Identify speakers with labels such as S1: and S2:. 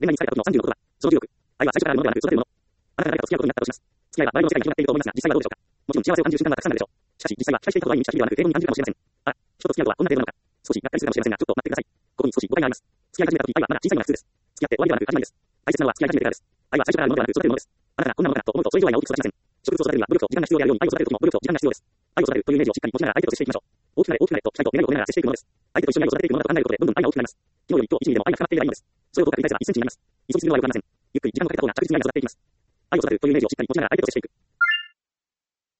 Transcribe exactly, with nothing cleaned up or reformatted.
S1: 恋愛に疲れた時のさんじゅうのことは、その重力。愛は最初からあるものではなく育てるもの。あなたが誰かと付き合うことになったとします。付き合いは周りの世界に広がっていると思いますが、実際はどうでしょうか。もちろん幸せを感じる瞬間がたくさんあるでしょう。しかし、実際は期待していたことは意味した日ではなく、平凡に感じるかもしれません。あ、人と付き合うとはこんな程度なのか。少しがっかりするかもしれませんが、ちょっと待ってください。ここに少し誤解があります。付き合い始めた時、愛はまだ小さいのが普通です。付き合って終わりではなく始まりです。大切なのは付き合い始めてからです。愛は最初からあるものではなく育てるものです。あなたがこんなものかと思うと、それ以上愛が大きく育ちません。植物を育てるには努力と時間が必要であるように、愛を育てる時も努力と時間が必要です。愛を育てるというイメージをしっかり持ちながら相手と接していきましょう。大きくなれ大きくなれと期待と願いを込めながら接していくものです。相手と一緒に愛を育てていくものだと考えることで、どんどん愛が大きくなります。昨日より一歩一ミリでも愛が深まっていればいいのです。それをどうか繰り返せばいちセンチになります。急ぎすぎるのは良くありません。ゆっくり時間をかけた方が確実に愛が育っていきます。愛を育てるというイメージをしっかり持ちながら相手と接していく。